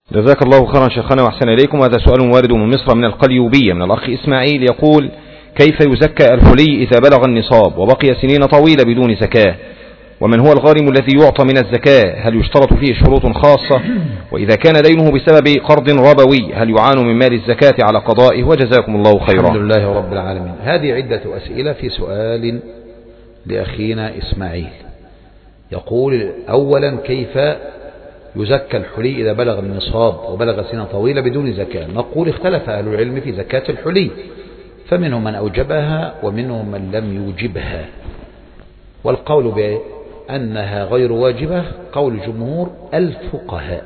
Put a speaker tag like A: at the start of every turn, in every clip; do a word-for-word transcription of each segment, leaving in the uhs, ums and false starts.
A: جزاك الله خيرا شيخنا وأحسن إليكم. هذا سؤال وارد من مصر من القليوبية من الأخ إسماعيل يقول: كيف يزكى الحلي إذا بلغ النصاب وبقي سنين طويلة بدون زكاة؟ ومن هو الغارم الذي يعطى من الزكاة؟ هل يشترط فيه شروط خاصة؟ وإذا كان دينه بسبب قرض ربوي هل يعان من مال الزكاة على قضائه؟ وجزاكم الله خيرا.
B: الحمد لله رب العالمين. هذه عدة أسئلة في سؤال لأخينا إسماعيل. يقول: أولا، كيف يزكى الحلي إذا بلغ النصاب وبلغ سنة طويلة بدون زكاة؟ نقول: اختلف أهل العلم في زكاة الحلي، فمنهم من أوجبها ومنهم من لم يوجبها، والقول بأنها غير واجبة قول جمهور الفقهاء،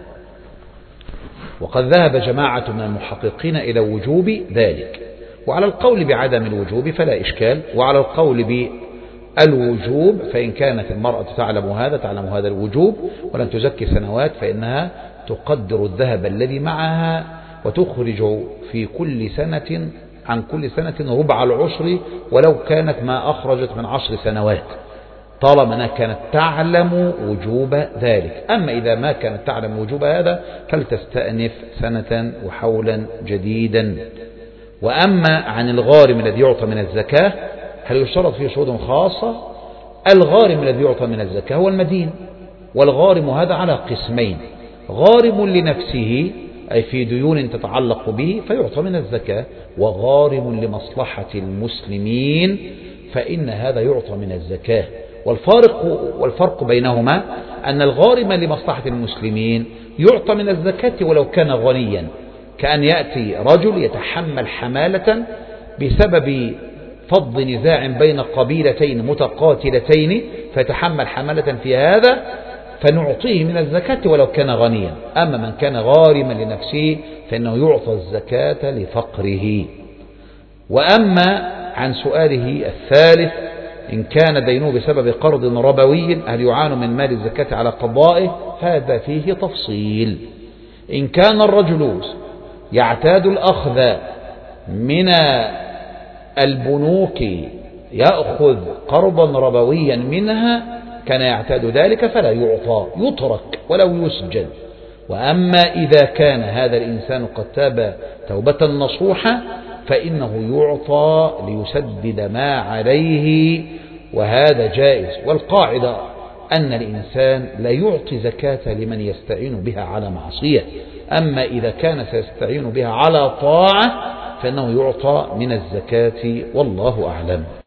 B: وقد ذهب جماعة من المحققين إلى وجوب ذلك. وعلى القول بعدم الوجوب فلا إشكال، وعلى القول بالوجوب فإن كانت المرأة تعلم هذا تعلم هذا الوجوب ولن تزكي سنوات فإنها تقدر الذهب الذي معها وتخرج في كل سنة عن كل سنة ربع العشر ولو كانت ما أخرجت من عشر سنوات، طالما أنها كانت تعلم وجوب ذلك. أما إذا ما كانت تعلم وجوب هذا فلتستأنف سنة وحولا جديدا. وأما عن الغارم الذي يعطى من الزكاة هل يشترط فيه شروط خاصة؟ الغارم الذي يعطى من الزكاة هو المدين، والغارم هذا على قسمين: غارم لنفسه أي في ديون تتعلق به فيعطى من الزكاة، وغارم لمصلحة المسلمين فإن هذا يعطى من الزكاة. والفارق, والفرق بينهما أن الغارم لمصلحة المسلمين يعطى من الزكاة ولو كان غنيا، كأن يأتي رجل يتحمل حمالة بسبب فض نزاع بين قبيلتين متقاتلتين فيتحمل حمالة في هذا فنعطيه من الزكاة ولو كان غنيا. أما من كان غارما لنفسه فإنه يعطى الزكاة لفقره. وأما عن سؤاله الثالث: إن كان دينه بسبب قرض ربوي هل يعان من مال الزكاة على قضائه؟ هذا فيه تفصيل. إن كان الرجل يعتاد الأخذ من البنوك يأخذ قرضا ربويا منها كان يعتاد ذلك فلا يعطى، يترك ولو يسجن. وأما إذا كان هذا الإنسان قد تاب توبة نصوحة فإنه يعطى ليسدد ما عليه، وهذا جائز. والقاعدة أن الإنسان لا يعطي زكاة لمن يستعين بها على معصية، أما إذا كان سيستعين بها على طاعة فإنه يعطى من الزكاة، والله أعلم.